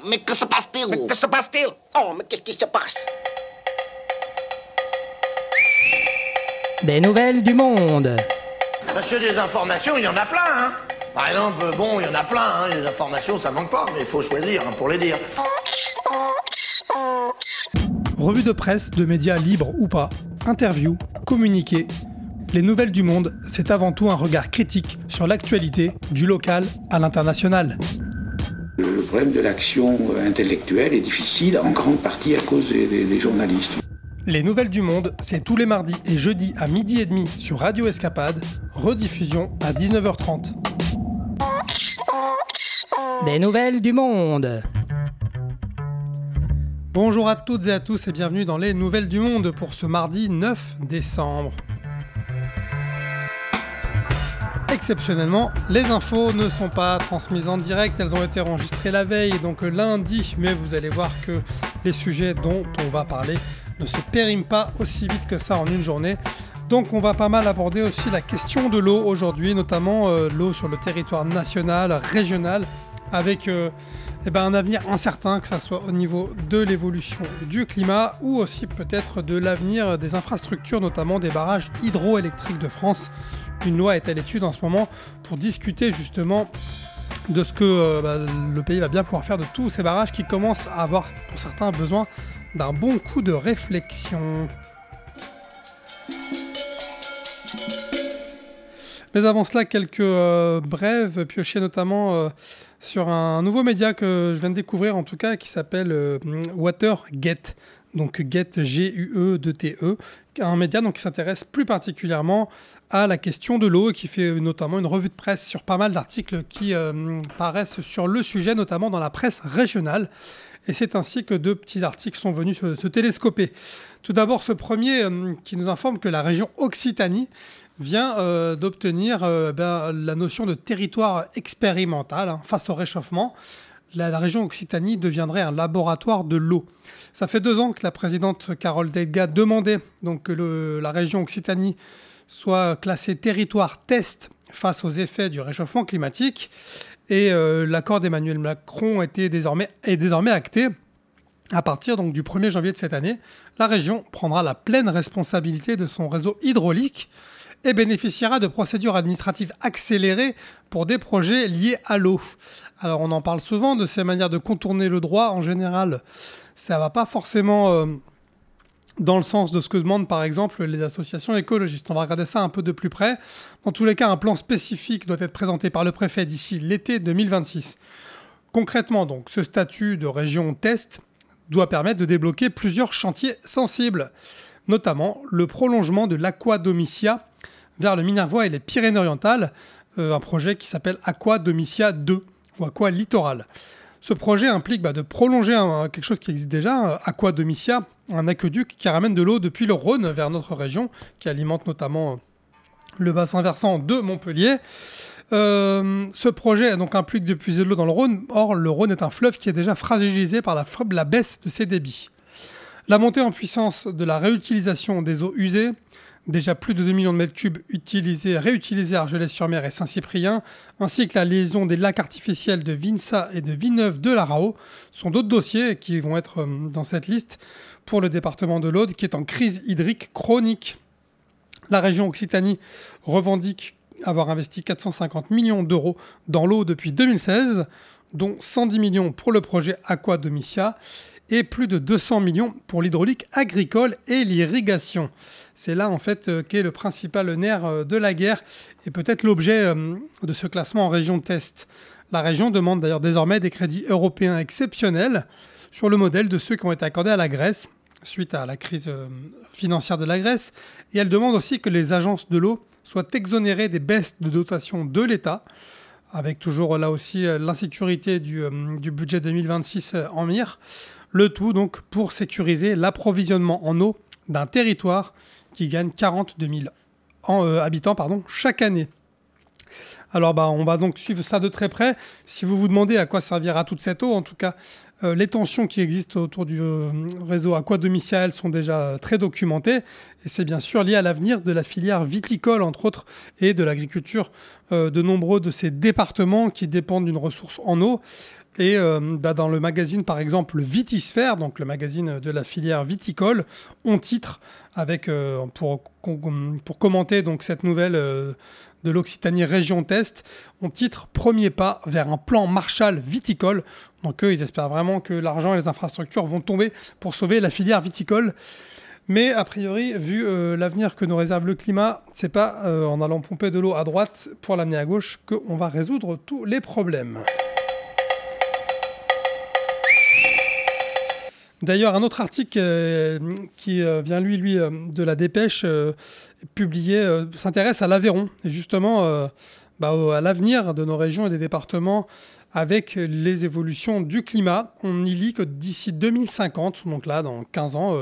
Mais que se passe-t-il? Mais que se passe-t-il? Oh, mais qu'est-ce qui se passe? Des nouvelles du monde. Monsieur, des informations, il y en a plein, hein. Par exemple, il y en a plein, hein. Les informations, ça manque pas, mais il faut choisir, hein, pour les dire. Revue de presse de médias libres ou pas, interviews, communiqués. Les nouvelles du monde, c'est avant tout un regard critique sur l'actualité, du local à l'international. Le problème de l'action intellectuelle est difficile, en grande partie à cause des journalistes. Les nouvelles du monde, c'est tous les mardis et jeudis à 12h30 sur Radio Escapade, rediffusion à 19h30. Des nouvelles du monde. Bonjour à toutes et à tous et bienvenue dans les nouvelles du monde pour ce mardi 9 décembre. Exceptionnellement, les infos ne sont pas transmises en direct, elles ont été enregistrées la veille, donc lundi, mais vous allez voir que les sujets dont on va parler ne se périment pas aussi vite que ça en une journée. Donc on va pas mal aborder aussi la question de l'eau aujourd'hui, notamment l'eau sur le territoire national, régional, avec un avenir incertain, que ce soit au niveau de l'évolution du climat ou aussi peut-être de l'avenir des infrastructures, notamment des barrages hydroélectriques de France. Une loi est à l'étude en ce moment pour discuter justement de ce que le pays va bien pouvoir faire de tous ces barrages qui commencent à avoir pour certains besoin d'un bon coup de réflexion. Mais avant cela, quelques brèves piochées notamment sur un nouveau média que je viens de découvrir en tout cas qui s'appelle Watergate. Donc Get G-U-E-T-E, un média donc, qui s'intéresse plus particulièrement à la question de l'eau et qui fait notamment une revue de presse sur pas mal d'articles qui paraissent sur le sujet, notamment dans la presse régionale. Et c'est ainsi que deux petits articles sont venus se télescoper. Tout d'abord, ce premier qui nous informe que la région Occitanie vient d'obtenir la notion de territoire expérimental face au réchauffement. La région Occitanie deviendrait un laboratoire de l'eau. Ça fait 2 ans que la présidente Carole Delga demandait donc, que la région Occitanie soit classée territoire test face aux effets du réchauffement climatique. Et l'accord d'Emmanuel Macron est désormais acté. À partir donc, du 1er janvier de cette année, la région prendra la pleine responsabilité de son réseau hydraulique et bénéficiera de procédures administratives accélérées pour des projets liés à l'eau. Alors on en parle souvent de ces manières de contourner le droit. En général, ça ne va pas forcément dans le sens de ce que demandent par exemple les associations écologistes. On va regarder ça un peu de plus près. Dans tous les cas, un plan spécifique doit être présenté par le préfet d'ici l'été 2026. Concrètement, donc, ce statut de région test doit permettre de débloquer plusieurs chantiers sensibles, notamment le prolongement de l'Aqua Domitia vers le Minervois et les Pyrénées-Orientales, un projet qui s'appelle Aqua Domitia 2 ou Aqua Littoral. Ce projet implique de prolonger quelque chose qui existe déjà, Aqua Domitia, un aqueduc qui ramène de l'eau depuis le Rhône vers notre région, qui alimente notamment le bassin versant de Montpellier. Ce projet donc implique de puiser de l'eau dans le Rhône. Or, le Rhône est un fleuve qui est déjà fragilisé par la baisse de ses débits. La montée en puissance de la réutilisation des eaux usées, déjà plus de 2 millions de mètres cubes réutilisés à Argelès-sur-Mer et Saint-Cyprien, ainsi que la liaison des lacs artificiels de Vinça et de Villeneuve-de-la-Raho, sont d'autres dossiers qui vont être dans cette liste pour le département de l'Aude, qui est en crise hydrique chronique. La région Occitanie revendique avoir investi 450 millions d'euros dans l'eau depuis 2016, dont 110 millions pour le projet Aqua Domitia et plus de 200 millions pour l'hydraulique agricole et l'irrigation. C'est là en fait qu'est le principal nerf de la guerre et peut-être l'objet de ce classement en région test. La région demande d'ailleurs désormais des crédits européens exceptionnels sur le modèle de ceux qui ont été accordés à la Grèce suite à la crise financière de la Grèce, et elle demande aussi que les agences de l'eau soient exonérées des baisses de dotation de l'État, avec toujours là aussi l'insécurité du budget 2026 en mire. Le tout donc pour sécuriser l'approvisionnement en eau d'un territoire qui gagne 42 000 habitants chaque année. Alors on va donc suivre ça de très près. Si vous vous demandez à quoi servira toute cette eau, en tout cas, les tensions qui existent autour du réseau Aqua Domitia sont déjà très documentées. Et c'est bien sûr lié à l'avenir de la filière viticole, entre autres, et de l'agriculture de nombreux de ces départements qui dépendent d'une ressource en eau. Et dans le magazine, par exemple, Vitisphère, donc le magazine de la filière viticole, on titre avec pour commenter donc cette nouvelle de l'Occitanie région Test, on titre premier pas vers un plan Marshall viticole. Donc eux, ils espèrent vraiment que l'argent et les infrastructures vont tomber pour sauver la filière viticole. Mais a priori, vu l'avenir que nous réserve le climat, c'est pas en allant pomper de l'eau à droite pour l'amener à gauche qu'on va résoudre tous les problèmes. D'ailleurs, un autre article qui vient lui de la Dépêche, publié, s'intéresse à l'Aveyron. Et justement, à l'avenir de nos régions et des départements avec les évolutions du climat. On y lit que d'ici 2050, donc là, dans 15 ans,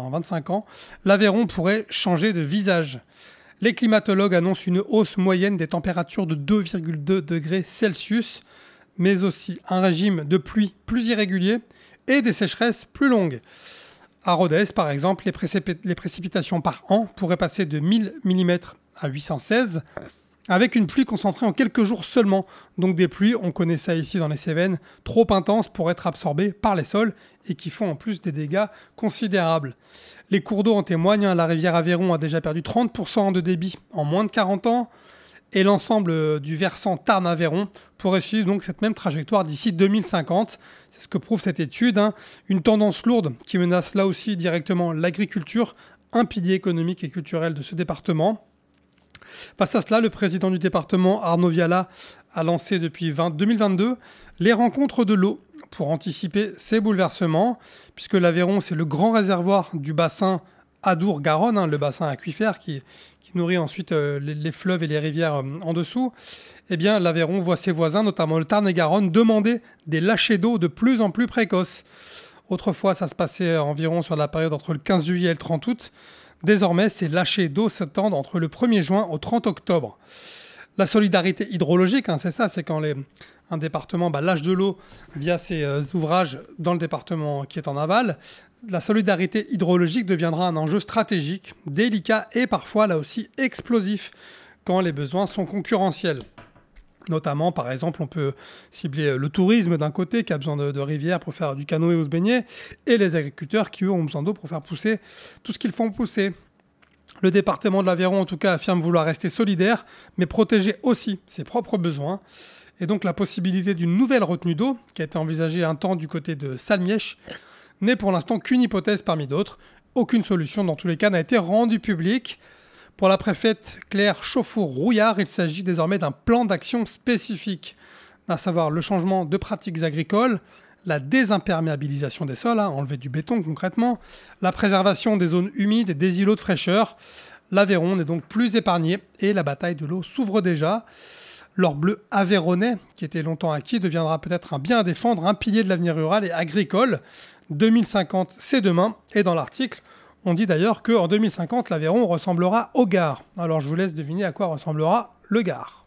25 ans, l'Aveyron pourrait changer de visage. Les climatologues annoncent une hausse moyenne des températures de 2,2 degrés Celsius, mais aussi un régime de pluie plus irrégulier et des sécheresses plus longues. À Rodez, par exemple, les précipitations par an pourraient passer de 1000 mm à 816, avec une pluie concentrée en quelques jours seulement. Donc des pluies, on connaît ça ici dans les Cévennes, trop intenses pour être absorbées par les sols et qui font en plus des dégâts considérables. Les cours d'eau en témoignent, la rivière Aveyron a déjà perdu 30% de débit en moins de 40 ans, et l'ensemble du versant Tarn-Aveyron pourrait suivre donc cette même trajectoire d'ici 2050. C'est ce que prouve cette étude, une tendance lourde qui menace là aussi directement l'agriculture, un pilier économique et culturel de ce département. Face à cela, le président du département, Arnaud Viala, a lancé depuis 2022 les rencontres de l'eau pour anticiper ces bouleversements, puisque l'Aveyron, c'est le grand réservoir du bassin Adour-Garonne, le bassin aquifère qui nourrit ensuite les fleuves et les rivières en dessous. Eh bien, l'Aveyron voit ses voisins, notamment le Tarn et Garonne, demander des lâchers d'eau de plus en plus précoces. Autrefois, ça se passait environ sur la période entre le 15 juillet et le 30 août. Désormais, ces lâchers d'eau s'étendent entre le 1er juin au 30 octobre. La solidarité hydrologique, c'est ça, c'est quand un département lâche de l'eau via ses ouvrages dans le département qui est en aval. La solidarité hydrologique deviendra un enjeu stratégique, délicat et parfois là aussi explosif quand les besoins sont concurrentiels. Notamment, par exemple, on peut cibler le tourisme d'un côté qui a besoin de rivières pour faire du canoë ou se baigner, et les agriculteurs qui eux ont besoin d'eau pour faire pousser tout ce qu'ils font pousser. Le département de l'Aveyron en tout cas affirme vouloir rester solidaire, mais protéger aussi ses propres besoins. Et donc la possibilité d'une nouvelle retenue d'eau, qui a été envisagée un temps du côté de Salmièche, n'est pour l'instant qu'une hypothèse parmi d'autres. Aucune solution dans tous les cas n'a été rendue publique. Pour la préfète Claire Chauffour-Rouillard, il s'agit désormais d'un plan d'action spécifique, à savoir le changement de pratiques agricoles, la désimperméabilisation des sols, enlever du béton concrètement, la préservation des zones humides et des îlots de fraîcheur. L'Aveyron n'est donc plus épargné et la bataille de l'eau s'ouvre déjà. L'or bleu aveyronnais, qui était longtemps acquis, deviendra peut-être un bien à défendre, un pilier de l'avenir rural et agricole. 2050, c'est demain. Et dans l'article, on dit d'ailleurs qu'en 2050, l'Aveyron ressemblera au Gard. Alors je vous laisse deviner à quoi ressemblera le Gard.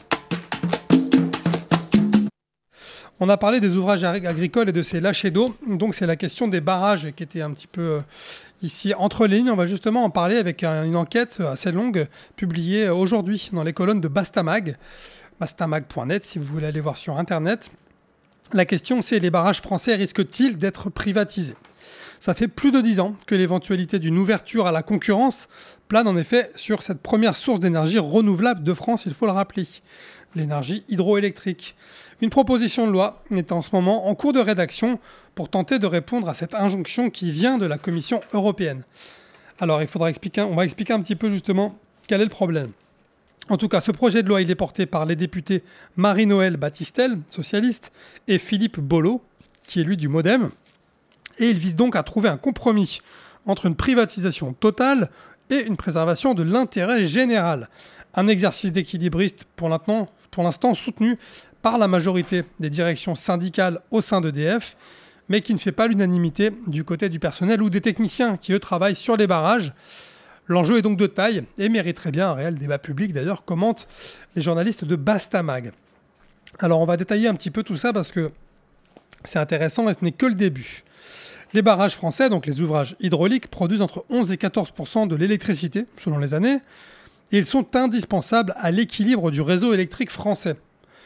On a parlé des ouvrages agricoles et de ces lâchers d'eau. Donc c'est la question des barrages qui était un petit peu ici entre les lignes. On va justement en parler avec une enquête assez longue publiée aujourd'hui dans les colonnes de Bastamag. Bastamag.net si vous voulez aller voir sur Internet. La question c'est: les barrages français risquent-ils d'être privatisés ? Ça fait plus de 10 ans que l'éventualité d'une ouverture à la concurrence plane en effet sur cette première source d'énergie renouvelable de France, il faut le rappeler, l'énergie hydroélectrique. Une proposition de loi est en ce moment en cours de rédaction pour tenter de répondre à cette injonction qui vient de la Commission européenne. Alors on va expliquer un petit peu justement quel est le problème. En tout cas, ce projet de loi, il est porté par les députés Marie-Noëlle Battistel, socialiste, et Philippe Bollot, qui est lui du Modem. Et il vise donc à trouver un compromis entre une privatisation totale et une préservation de l'intérêt général. Un exercice d'équilibriste pour l'instant soutenu par la majorité des directions syndicales au sein d'EDF, mais qui ne fait pas l'unanimité du côté du personnel ou des techniciens qui, eux, travaillent sur les barrages. L'enjeu est donc de taille et mériterait bien un réel débat public, d'ailleurs, commentent les journalistes de Bastamag. Alors on va détailler un petit peu tout ça parce que c'est intéressant et ce n'est que le début. Les barrages français, donc les ouvrages hydrauliques, produisent entre 11 et 14% de l'électricité, selon les années, et ils sont indispensables à l'équilibre du réseau électrique français.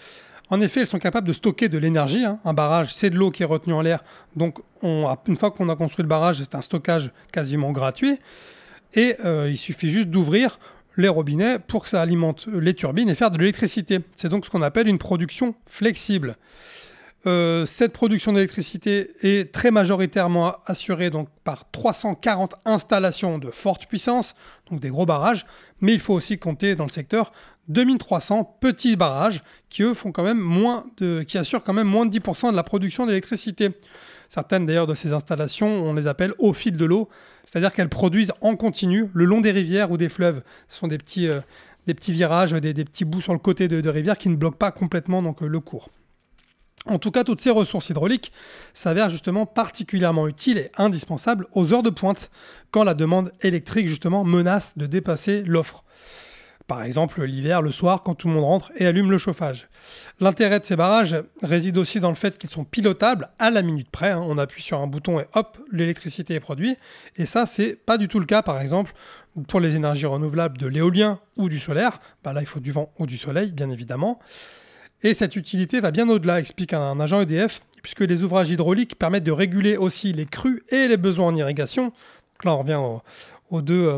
En effet, elles sont capables de stocker de l'énergie. Un barrage, c'est de l'eau qui est retenue en l'air. Donc, une fois qu'on a construit le barrage, c'est un stockage quasiment gratuit. Et il suffit juste d'ouvrir les robinets pour que ça alimente les turbines et faire de l'électricité. C'est donc ce qu'on appelle une production flexible. Cette production d'électricité est très majoritairement assurée donc, par 340 installations de forte puissance, donc des gros barrages, mais il faut aussi compter dans le secteur 2300 petits barrages qui, eux, qui assurent quand même moins de 10% de la production d'électricité. Certaines d'ailleurs de ces installations, on les appelle au fil de l'eau, c'est-à-dire qu'elles produisent en continu le long des rivières ou des fleuves. Ce sont des petits virages, des petits bouts sur le côté de rivières qui ne bloquent pas complètement donc, le cours. En tout cas, toutes ces ressources hydrauliques s'avèrent justement particulièrement utiles et indispensables aux heures de pointe, quand la demande électrique justement menace de dépasser l'offre. Par exemple, l'hiver, le soir, quand tout le monde rentre et allume le chauffage. L'intérêt de ces barrages réside aussi dans le fait qu'ils sont pilotables à la minute près. On appuie sur un bouton et hop, l'électricité est produite. Et ça, c'est pas du tout le cas, par exemple, pour les énergies renouvelables de l'éolien ou du solaire. Là, il faut du vent ou du soleil, bien évidemment. Et cette utilité va bien au-delà, explique un agent EDF, puisque les ouvrages hydrauliques permettent de réguler aussi les crues et les besoins en irrigation. Donc là, on revient aux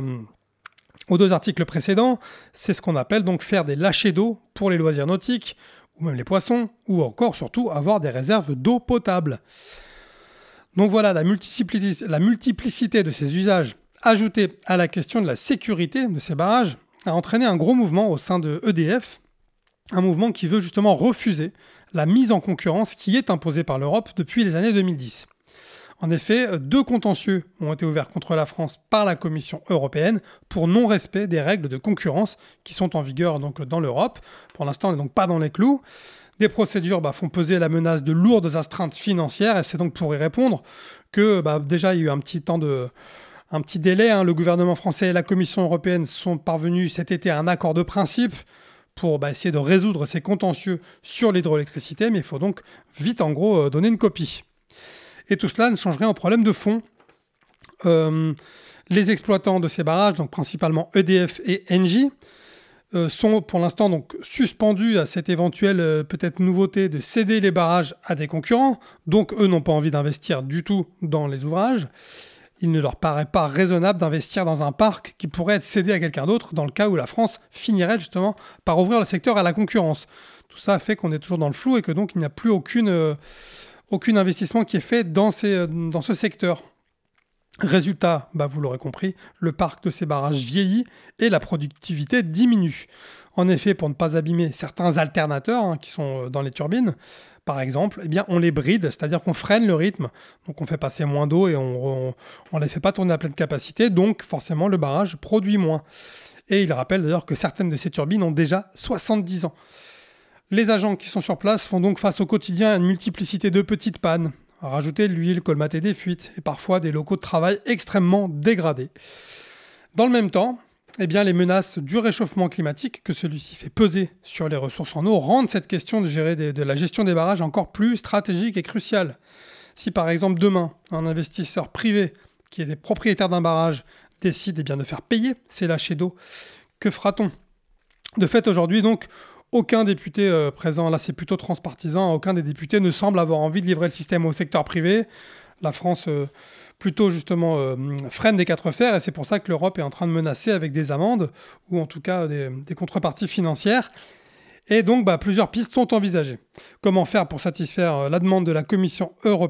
deux articles précédents. C'est ce qu'on appelle donc faire des lâchers d'eau pour les loisirs nautiques, ou même les poissons, ou encore surtout avoir des réserves d'eau potable. Donc voilà, la multiplicité de ces usages, ajoutée à la question de la sécurité de ces barrages, a entraîné un gros mouvement au sein de EDF, un mouvement qui veut justement refuser la mise en concurrence qui est imposée par l'Europe depuis les années 2010. En effet, 2 contentieux ont été ouverts contre la France par la Commission européenne pour non-respect des règles de concurrence qui sont en vigueur donc, dans l'Europe. Pour l'instant, on n'est donc pas dans les clous. Des procédures font peser la menace de lourdes astreintes financières et c'est donc pour y répondre que déjà il y a eu un petit délai. Le gouvernement français et la Commission européenne sont parvenus cet été à un accord de principe pour essayer de résoudre ces contentieux sur l'hydroélectricité, mais il faut donc vite, en gros, donner une copie. Et tout cela ne change rien au problème de fond. Les exploitants de ces barrages, donc principalement EDF et Engie, sont pour l'instant donc suspendus à cette éventuelle peut-être nouveauté de céder les barrages à des concurrents, donc eux n'ont pas envie d'investir du tout dans les ouvrages. Il ne leur paraît pas raisonnable d'investir dans un parc qui pourrait être cédé à quelqu'un d'autre dans le cas où la France finirait justement par ouvrir le secteur à la concurrence. Tout ça fait qu'on est toujours dans le flou et que donc il n'y a plus aucun investissement qui est fait dans ce secteur. Résultat, vous l'aurez compris, le parc de ces barrages vieillit et la productivité diminue. En effet, pour ne pas abîmer certains alternateurs qui sont dans les turbines, par exemple, on les bride, c'est-à-dire qu'on freine le rythme, donc on fait passer moins d'eau et on ne les fait pas tourner à pleine capacité, donc forcément le barrage produit moins. Et il rappelle d'ailleurs que certaines de ces turbines ont déjà 70 ans. Les agents qui sont sur place font donc face au quotidien à une multiplicité de petites pannes, à rajouter de l'huile, colmater des fuites et parfois des locaux de travail extrêmement dégradés. Dans le même temps, les menaces du réchauffement climatique que celui-ci fait peser sur les ressources en eau rendent cette question de la gestion des barrages encore plus stratégique et cruciale. Si par exemple demain, un investisseur privé qui est propriétaire d'un barrage décide de faire payer ces lâchers d'eau, que fera-t-on ? De fait, aujourd'hui, donc, aucun député présent, là c'est plutôt transpartisan, aucun des députés ne semble avoir envie de livrer le système au secteur privé. La France plutôt justement freine des 4 fers et c'est pour ça que l'Europe est en train de menacer avec des amendes ou en tout cas des contreparties financières. Et donc plusieurs pistes sont envisagées. Comment faire pour satisfaire la demande de la Commission européenne ?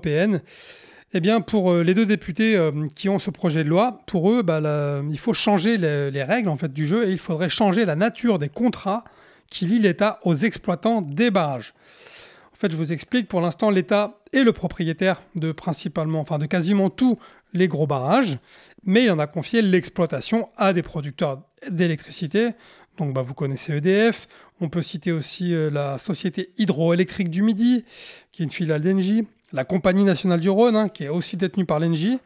Pour les 2 députés qui ont ce projet de loi, pour eux, il faut changer les règles en fait, du jeu et il faudrait changer la nature des contrats qui lient l'État aux exploitants des barrages. En fait, je vous explique, pour l'instant, l'État est le propriétaire de quasiment tous les gros barrages, mais il en a confié l'exploitation à des producteurs d'électricité. Donc, vous connaissez EDF. On peut citer aussi la Société hydroélectrique du Midi, qui est une filiale d'Engie, la Compagnie nationale du Rhône, qui est aussi détenue par l'Engie.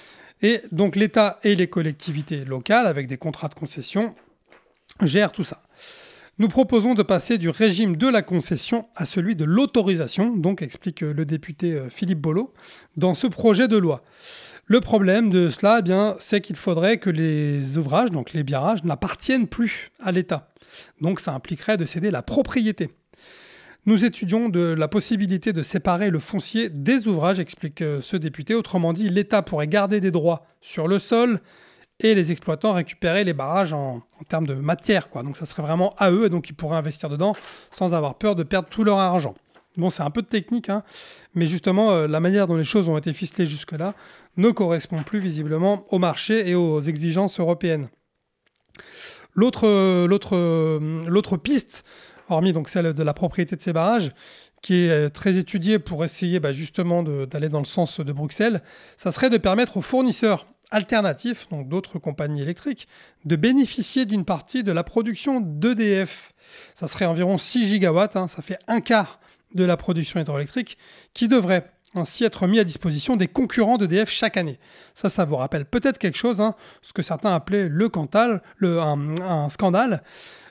Et donc, l'État et les collectivités locales, avec des contrats de concession, gèrent tout ça. Nous proposons de passer du régime de la concession à celui de l'autorisation, donc explique le député Philippe Bollot, dans ce projet de loi. Le problème de cela, c'est qu'il faudrait que les ouvrages, donc les barrages, n'appartiennent plus à l'État. Donc ça impliquerait de céder la propriété. Nous étudions de la possibilité de séparer le foncier des ouvrages, explique ce député. Autrement dit, l'État pourrait garder des droits sur le sol et les exploitants récupérer les barrages en termes de matière, quoi. Donc ça serait vraiment à eux, et donc ils pourraient investir dedans sans avoir peur de perdre tout leur argent. Bon, c'est un peu de technique, hein, mais justement, la manière dont les choses ont été ficelées jusque-là ne correspond plus visiblement au marché et aux exigences européennes. L'autre piste, hormis donc celle de la propriété de ces barrages, qui est très étudiée pour essayer justement d'aller dans le sens de Bruxelles, ça serait de permettre aux fournisseurs alternatifs, donc d'autres compagnies électriques, de bénéficier d'une partie de la production d'EDF. Ça serait environ 6 gigawatts, ça fait un quart de la production hydroélectrique, qui devrait ainsi être mis à disposition des concurrents d'EDF chaque année. Ça vous rappelle peut-être quelque chose, ce que certains appelaient le Cantal, un scandale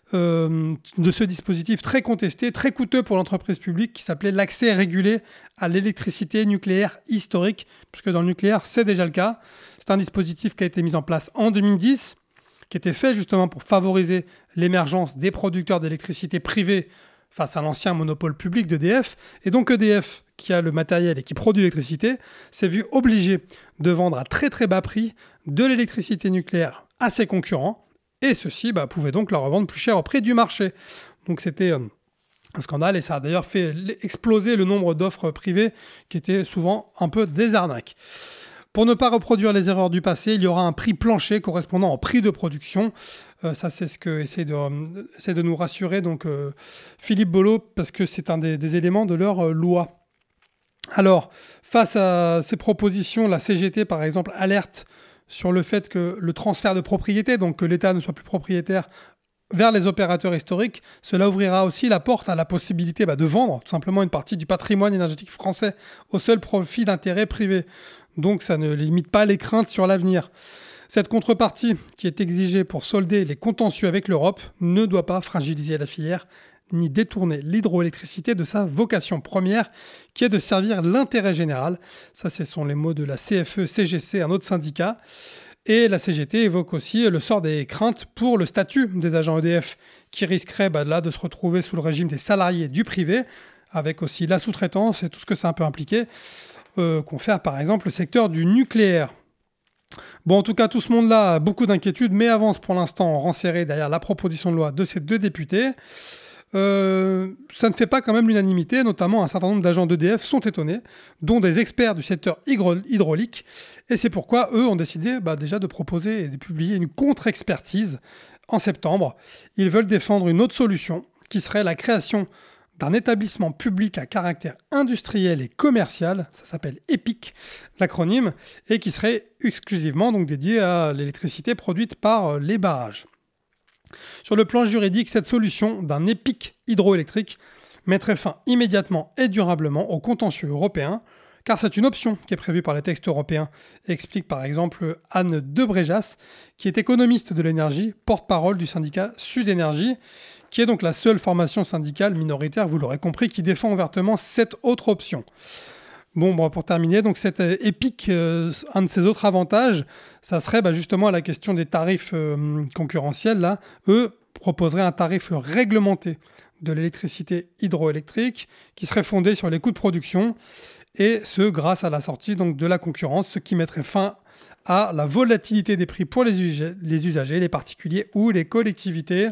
de ce dispositif très contesté, très coûteux pour l'entreprise publique, qui s'appelait l'accès régulé à l'électricité nucléaire historique, puisque dans le nucléaire, c'est déjà le cas. C'est un dispositif qui a été mis en place en 2010, qui était fait justement pour favoriser l'émergence des producteurs d'électricité privés face à l'ancien monopole public d'EDF. Et donc EDF, qui a le matériel et qui produit l'électricité, s'est vu obligé de vendre à très très bas prix de l'électricité nucléaire à ses concurrents, et ceux-ci pouvaient donc la revendre plus cher au prix du marché. Donc c'était un scandale, et ça a d'ailleurs fait exploser le nombre d'offres privées qui étaient souvent un peu des arnaques. Pour ne pas reproduire les erreurs du passé, il y aura un prix plancher correspondant au prix de production. Ça, c'est ce que essaie de nous rassurer Philippe Bolo, parce que c'est un des éléments de leur loi. Alors, face à ces propositions, la CGT, par exemple, alerte sur le fait que le transfert de propriété, donc que l'État ne soit plus propriétaire, vers les opérateurs historiques, cela ouvrira aussi la porte à la possibilité de vendre tout simplement une partie du patrimoine énergétique français au seul profit d'intérêts privés. Donc ça ne limite pas les craintes sur l'avenir. Cette contrepartie, qui est exigée pour solder les contentieux avec l'Europe, ne doit pas fragiliser la filière ni détourner l'hydroélectricité de sa vocation première, qui est de servir l'intérêt général. Ça, ce sont les mots de la CFE-CGC, un autre syndicat. Et la CGT évoque aussi le sort des craintes pour le statut des agents EDF, qui risqueraient de se retrouver sous le régime des salariés du privé, avec aussi la sous-traitance et tout ce que ça peut impliquer, confère par exemple le secteur du nucléaire. Bon, en tout cas, tout ce monde-là a beaucoup d'inquiétudes, mais avance pour l'instant en rang serré derrière la proposition de loi de ces deux députés. Ça ne fait pas quand même l'unanimité, notamment un certain nombre d'agents d'EDF sont étonnés, dont des experts du secteur hydraulique, et c'est pourquoi eux ont décidé déjà de proposer et de publier une contre-expertise en septembre. Ils veulent défendre une autre solution, qui serait la création d'un établissement public à caractère industriel et commercial, ça s'appelle EPIC, l'acronyme, et qui serait exclusivement dédié à l'électricité produite par les barrages. Sur le plan juridique, cette solution d'un EPIC hydroélectrique mettrait fin immédiatement et durablement aux contentieux européens, car c'est une option qui est prévue par les textes européens, explique par exemple Anne Debrejas, qui est économiste de l'énergie, porte-parole du syndicat Sud Énergie, qui est donc la seule formation syndicale minoritaire, vous l'aurez compris, qui défend ouvertement cette autre option. Bon, pour terminer, donc cette EPIC, un de ses autres avantages, ça serait justement la question des tarifs concurrentiels. Là, eux proposeraient un tarif réglementé de l'électricité hydroélectrique qui serait fondé sur les coûts de production, et ce grâce à la sortie de la concurrence, ce qui mettrait fin à la volatilité des prix pour les usagers, les particuliers ou les collectivités.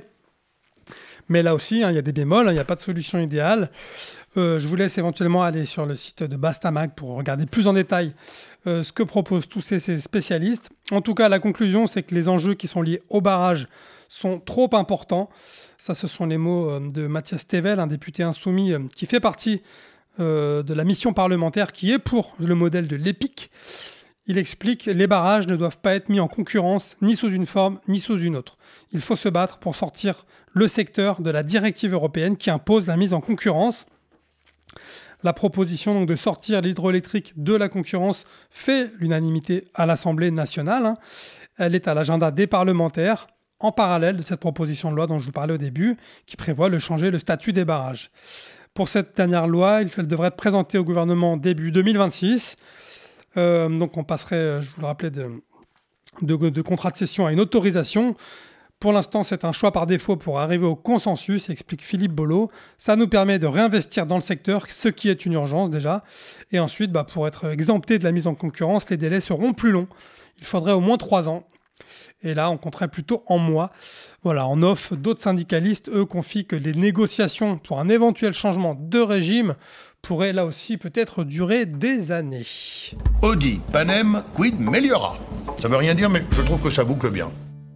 Mais là aussi, il y a des bémols, il n'y a pas de solution idéale. Je vous laisse éventuellement aller sur le site de Bastamag pour regarder plus en détail ce que proposent tous ces spécialistes. En tout cas, la conclusion, c'est que les enjeux qui sont liés au barrage sont trop importants. Ça, ce sont les mots de Mathias Tevel, un député insoumis qui fait partie de la mission parlementaire qui est pour le modèle de l'EPIC. Il explique « Les barrages ne doivent pas être mis en concurrence ni sous une forme ni sous une autre. Il faut se battre pour sortir le secteur de la directive européenne qui impose la mise en concurrence. » La proposition de sortir l'hydroélectrique de la concurrence fait l'unanimité à l'Assemblée nationale. Elle est à l'agenda des parlementaires, en parallèle de cette proposition de loi dont je vous parlais au début, qui prévoit de changer le statut des barrages. Pour cette dernière loi, elle devrait être présentée au gouvernement début 2026. Donc on passerait, je vous le rappelais, de contrat de cession à une autorisation Pour l'instant, c'est un choix par défaut pour arriver au consensus, explique Philippe Bolo. Ça nous permet de réinvestir dans le secteur, ce qui est une urgence déjà. Et ensuite, pour être exempté de la mise en concurrence, les délais seront plus longs. Il faudrait au moins 3 ans. Et là, on compterait plutôt en mois. Voilà, en off, d'autres syndicalistes, eux, confient que les négociations pour un éventuel changement de régime pourraient là aussi peut-être durer des années. Audi, Panem, quid meliora. Ça veut rien dire, mais je trouve que ça boucle bien.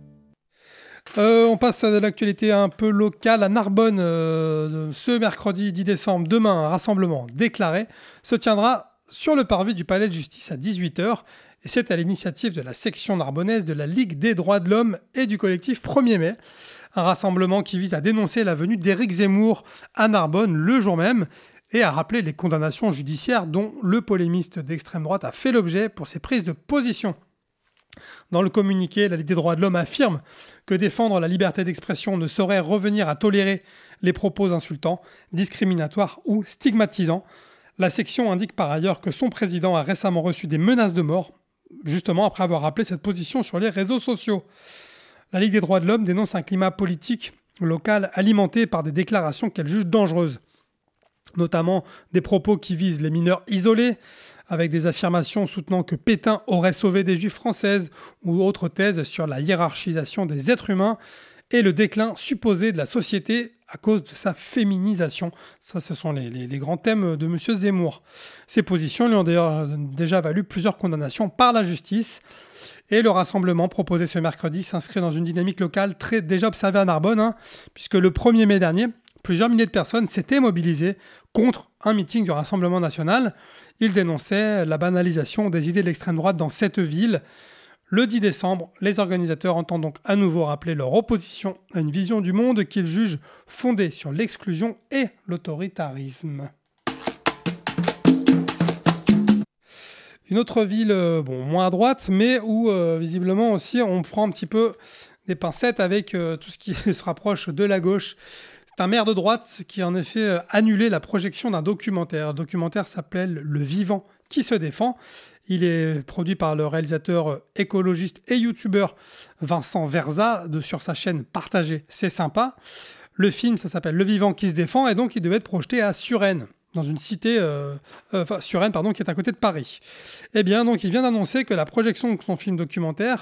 On passe à de l'actualité un peu locale. À Narbonne, ce mercredi 10 décembre, demain, un rassemblement déclaré se tiendra sur le parvis du Palais de Justice à 18h. Et c'est à l'initiative de la section narbonnaise de la Ligue des droits de l'homme et du collectif 1er mai. Un rassemblement qui vise à dénoncer la venue d'Éric Zemmour à Narbonne le jour même et à rappeler les condamnations judiciaires dont le polémiste d'extrême droite a fait l'objet pour ses prises de position. Dans le communiqué, la Ligue des droits de l'homme affirme que défendre la liberté d'expression ne saurait revenir à tolérer les propos insultants, discriminatoires ou stigmatisants. La section indique par ailleurs que son président a récemment reçu des menaces de mort, justement après avoir rappelé cette position sur les réseaux sociaux. La Ligue des droits de l'homme dénonce un climat politique local alimenté par des déclarations qu'elle juge dangereuses, notamment des propos qui visent les mineurs isolés, avec des affirmations soutenant que Pétain aurait sauvé des juifs françaises, ou autres thèses sur la hiérarchisation des êtres humains et le déclin supposé de la société à cause de sa féminisation. Ça, ce sont les grands thèmes de M. Zemmour. Ces positions lui ont d'ailleurs déjà valu plusieurs condamnations par la justice. Et le rassemblement proposé ce mercredi s'inscrit dans une dynamique locale très déjà observée à Narbonne, puisque le 1er mai dernier, plusieurs milliers de personnes s'étaient mobilisées contre un meeting du Rassemblement national. Ils dénonçaient la banalisation des idées de l'extrême droite dans cette ville. Le 10 décembre, les organisateurs entendent donc à nouveau rappeler leur opposition à une vision du monde qu'ils jugent fondée sur l'exclusion et l'autoritarisme. Une autre ville, moins à droite, mais où visiblement aussi on prend un petit peu des pincettes avec tout ce qui se rapproche de la gauche. C'est un maire de droite qui a en effet annulé la projection d'un documentaire. Le documentaire s'appelle « Le vivant qui se défend ». Il est produit par le réalisateur écologiste et youtubeur Vincent Verza sur sa chaîne Partagé, c'est sympa. Le film, ça s'appelle Le vivant qui se défend et donc il devait être projeté à Suresnes, dans une cité, Suresnes, qui est à côté de Paris. Eh bien, donc il vient d'annoncer que la projection de son film documentaire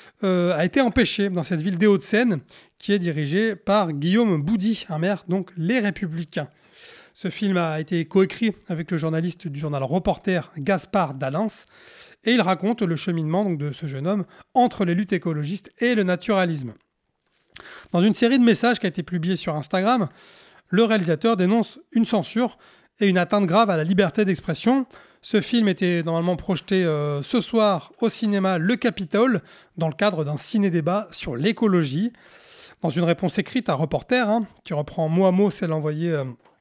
a été empêchée dans cette ville des Hauts-de-Seine, qui est dirigée par Guillaume Boudy, un maire, donc Les Républicains. Ce film a été coécrit avec le journaliste du journal Reporter Gaspard Dalens et il raconte le cheminement donc, de ce jeune homme entre les luttes écologistes et le naturalisme. Dans une série de messages qui a été publiée sur Instagram, le réalisateur dénonce une censure et une atteinte grave à la liberté d'expression. Ce film était normalement projeté ce soir au cinéma Le Capitole dans le cadre d'un ciné-débat sur l'écologie. Dans une réponse écrite à Reporter, qui reprend mot à mot celle envoyée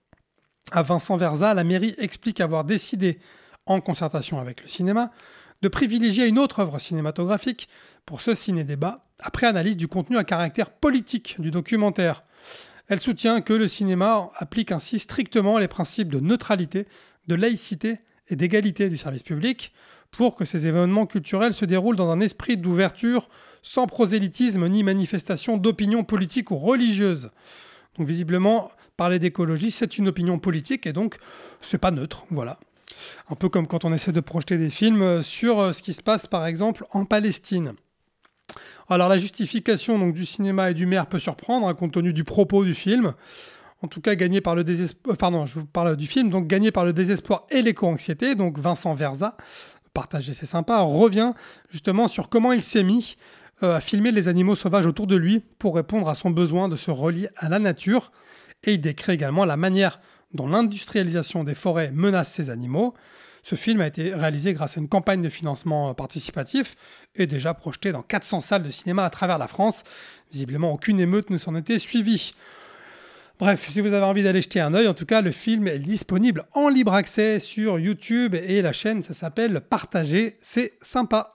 à Vincent Verza, la mairie explique avoir décidé, en concertation avec le cinéma, de privilégier une autre œuvre cinématographique pour ce ciné-débat, après analyse du contenu à caractère politique du documentaire. Elle soutient que le cinéma applique ainsi strictement les principes de neutralité, de laïcité et d'égalité du service public, pour que ces événements culturels se déroulent dans un esprit d'ouverture, sans prosélytisme ni manifestation d'opinion politique ou religieuse. Donc visiblement, parler d'écologie, c'est une opinion politique et donc c'est pas neutre, voilà. Un peu comme quand on essaie de projeter des films sur ce qui se passe par exemple en Palestine. Alors la justification donc, du cinéma et du maire peut surprendre compte tenu du propos du film. En tout cas, gagné par le désespoir. Je vous parle du film, donc gagné par le désespoir et l'éco-anxiété. Donc Vincent Verza, partagé c'est sympa, revient justement sur comment il s'est mis à filmer les animaux sauvages autour de lui pour répondre à son besoin de se relier à la nature. Et il décrit également la manière dont l'industrialisation des forêts menace ces animaux. Ce film a été réalisé grâce à une campagne de financement participatif et déjà projeté dans 400 salles de cinéma à travers la France. Visiblement, aucune émeute ne s'en était suivie. Bref, si vous avez envie d'aller jeter un œil, en tout cas, le film est disponible en libre accès sur YouTube et la chaîne, ça s'appelle Partagé, c'est sympa.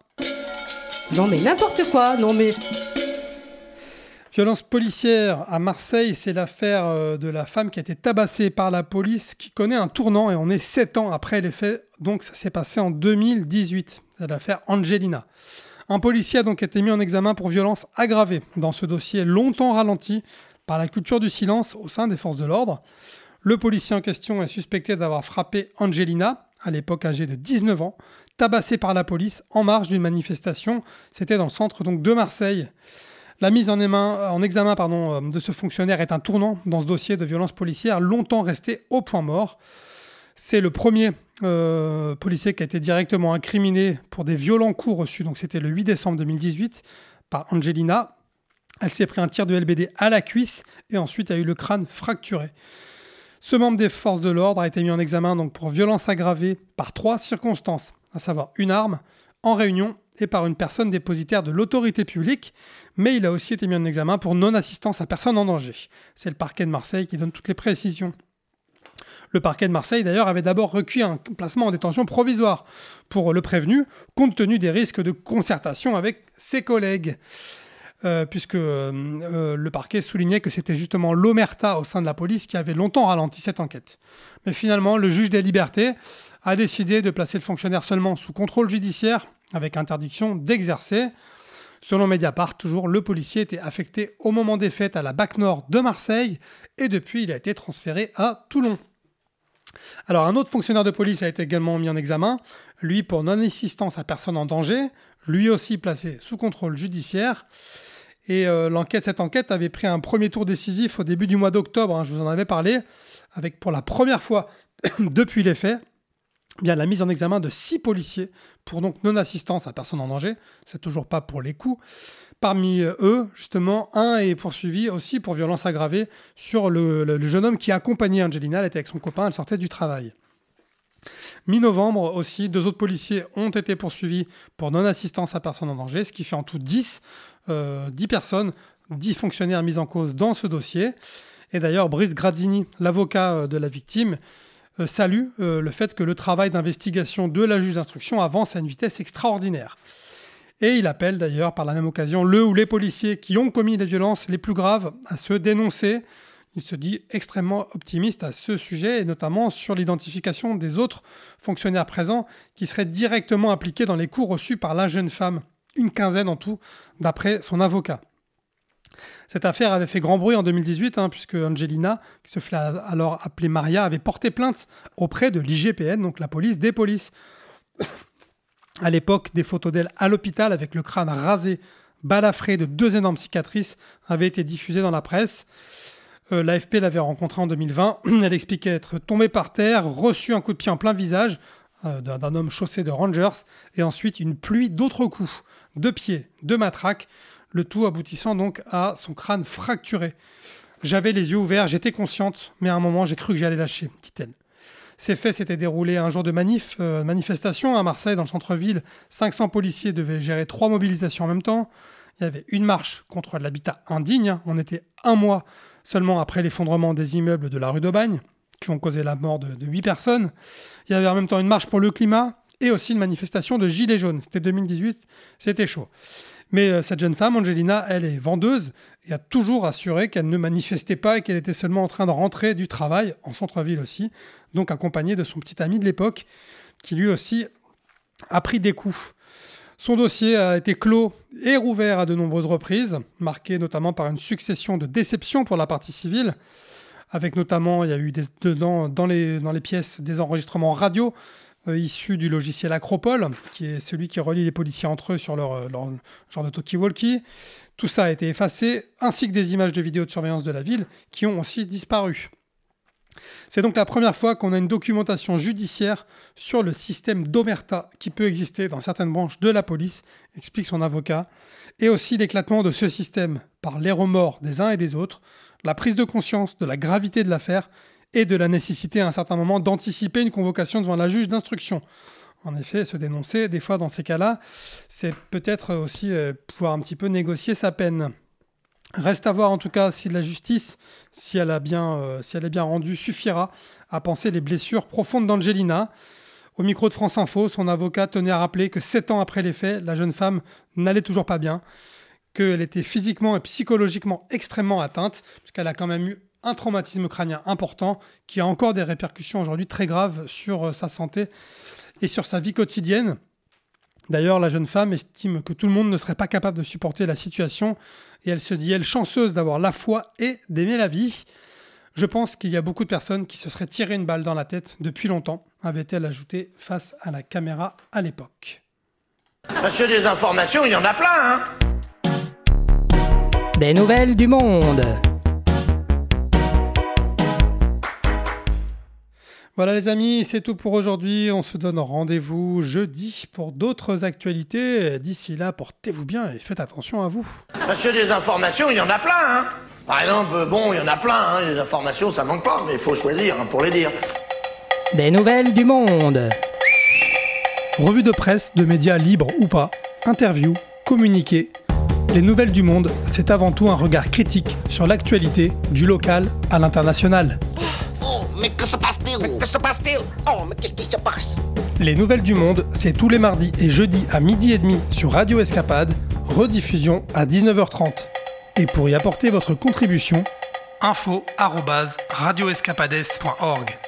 Non mais n'importe quoi, non mais... Violence policière à Marseille, c'est l'affaire de la femme qui a été tabassée par la police qui connaît un tournant et on est 7 ans après les faits, donc ça s'est passé en 2018. C'est l'affaire Angelina. Un policier a donc été mis en examen pour violence aggravée dans ce dossier longtemps ralenti par la culture du silence au sein des forces de l'ordre. Le policier en question est suspecté d'avoir frappé Angelina, à l'époque âgée de 19 ans, tabassée par la police en marge d'une manifestation. C'était dans le centre donc, de Marseille. La mise en examen de ce fonctionnaire est un tournant dans ce dossier de violence policière longtemps resté au point mort. C'est le premier policier qui a été directement incriminé pour des violents coups reçus. Donc c'était le 8 décembre 2018 par Angelina. Elle s'est pris un tir de LBD à la cuisse et ensuite a eu le crâne fracturé. Ce membre des forces de l'ordre a été mis en examen donc, pour violence aggravée par 3 circonstances, à savoir une arme, en réunion et par une personne dépositaire de l'autorité publique, mais il a aussi été mis en examen pour non-assistance à personne en danger. C'est le parquet de Marseille qui donne toutes les précisions. Le parquet de Marseille, d'ailleurs, avait d'abord requis un placement en détention provisoire pour le prévenu, compte tenu des risques de concertation avec ses collègues. Puisque le parquet soulignait que c'était justement l'omerta au sein de la police qui avait longtemps ralenti cette enquête. Mais finalement, le juge des libertés a décidé de placer le fonctionnaire seulement sous contrôle judiciaire, avec interdiction d'exercer. Selon Mediapart, toujours, le policier était affecté au moment des faits à la BAC Nord de Marseille, et depuis, il a été transféré à Toulon. Alors, un autre fonctionnaire de police a été également mis en examen, lui pour non-assistance à personne en danger, lui aussi placé sous contrôle judiciaire. Et cette enquête avait pris un premier tour décisif au début du mois d'octobre, je vous en avais parlé, avec pour la première fois depuis les faits, la mise en examen de 6 policiers pour donc non-assistance à personne en danger, c'est toujours pas pour les coups. Parmi eux, justement, un est poursuivi aussi pour violence aggravée sur le jeune homme qui accompagnait Angelina, elle était avec son copain, elle sortait du travail. Mi-novembre aussi, 2 autres policiers ont été poursuivis pour non-assistance à personne en danger, ce qui fait en tout 10 personnes, 10 fonctionnaires mis en cause dans ce dossier. Et d'ailleurs, Brice Grazzini, l'avocat de la victime, salue le fait que le travail d'investigation de la juge d'instruction avance à une vitesse extraordinaire. Et il appelle d'ailleurs par la même occasion le ou les policiers qui ont commis les violences les plus graves à se dénoncer. Il se dit extrêmement optimiste à ce sujet et notamment sur l'identification des autres fonctionnaires présents qui seraient directement impliqués dans les coups reçus par la jeune femme, une quinzaine en tout, d'après son avocat. Cette affaire avait fait grand bruit en 2018, puisque Angelina, qui se fait alors appeler Maria, avait porté plainte auprès de l'IGPN, donc la police des polices. À l'époque, des photos d'elle à l'hôpital avec le crâne rasé, balafré de 2 énormes cicatrices avaient été diffusées dans la presse. L'AFP l'avait rencontrée en 2020. Elle expliquait être tombée par terre, reçu un coup de pied en plein visage d'un homme chaussé de Rangers, et ensuite une pluie d'autres coups, de pieds, de matraques, le tout aboutissant donc à son crâne fracturé. J'avais les yeux ouverts, j'étais consciente, mais à un moment j'ai cru que j'allais lâcher, dit-elle. Ces faits s'étaient déroulés un jour de manifestation à Marseille, dans le centre-ville. 500 policiers devaient gérer 3 mobilisations en même temps. Il y avait une marche contre l'habitat indigne. On était 1 mois seulement après l'effondrement des immeubles de la rue d'Aubagne, qui ont causé la mort de 8 personnes. Il y avait en même temps une marche pour le climat et aussi une manifestation de gilets jaunes. C'était 2018, c'était chaud. Mais cette jeune femme, Angelina, elle est vendeuse et a toujours assuré qu'elle ne manifestait pas et qu'elle était seulement en train de rentrer du travail, en centre-ville aussi, donc accompagnée de son petit ami de l'époque, qui lui aussi a pris des coups. Son dossier a été clos et rouvert à de nombreuses reprises, marqué notamment par une succession de déceptions pour la partie civile, avec notamment, il y a eu dans les pièces des enregistrements radio, issu du logiciel Acropole, qui est celui qui relie les policiers entre eux sur leur genre de talkie-walkie. Tout ça a été effacé, ainsi que des images de vidéos de surveillance de la ville qui ont aussi disparu. C'est donc la première fois qu'on a une documentation judiciaire sur le système d'omerta qui peut exister dans certaines branches de la police, explique son avocat, et aussi l'éclatement de ce système par les remords des uns et des autres, la prise de conscience de la gravité de l'affaire et de la nécessité à un certain moment d'anticiper une convocation devant la juge d'instruction. En effet, se dénoncer, des fois dans ces cas-là, c'est peut-être aussi pouvoir un petit peu négocier sa peine. Reste à voir en tout cas si la justice, si elle est bien rendue, suffira à panser les blessures profondes d'Angelina. Au micro de France Info, son avocat tenait à rappeler que 7 ans après les faits, la jeune femme n'allait toujours pas bien, qu'elle était physiquement et psychologiquement extrêmement atteinte, puisqu'elle a quand même eu un traumatisme crânien important qui a encore des répercussions aujourd'hui très graves sur sa santé et sur sa vie quotidienne. D'ailleurs, la jeune femme estime que tout le monde ne serait pas capable de supporter la situation et elle se dit, elle, chanceuse d'avoir la foi et d'aimer la vie. Je pense qu'il y a beaucoup de personnes qui se seraient tiré une balle dans la tête depuis longtemps, avait-elle ajouté face à la caméra à l'époque. Monsieur des informations, il y en a plein, hein. Des nouvelles du monde. Voilà les amis, c'est tout pour aujourd'hui. On se donne rendez-vous jeudi pour d'autres actualités. D'ici là, portez-vous bien et faites attention à vous. Monsieur des informations, il y en a plein, hein. Par exemple, bon, il y en a plein, hein. Les informations, ça manque pas, mais il faut choisir hein, pour les dire. Des nouvelles du monde. Revue de presse de médias libres ou pas, interviews, communiqués. Les nouvelles du monde, c'est avant tout un regard critique sur l'actualité du local à l'international. Oh, mais que se passe-t-il? Mais que se passe-t-il? Oh, mais qu'est-ce qui se passe? Les nouvelles du monde, c'est tous les mardis et jeudis à 12h30 sur Radio Escapade, rediffusion à 19h30. Et pour y apporter votre contribution, info@radioescapades.org.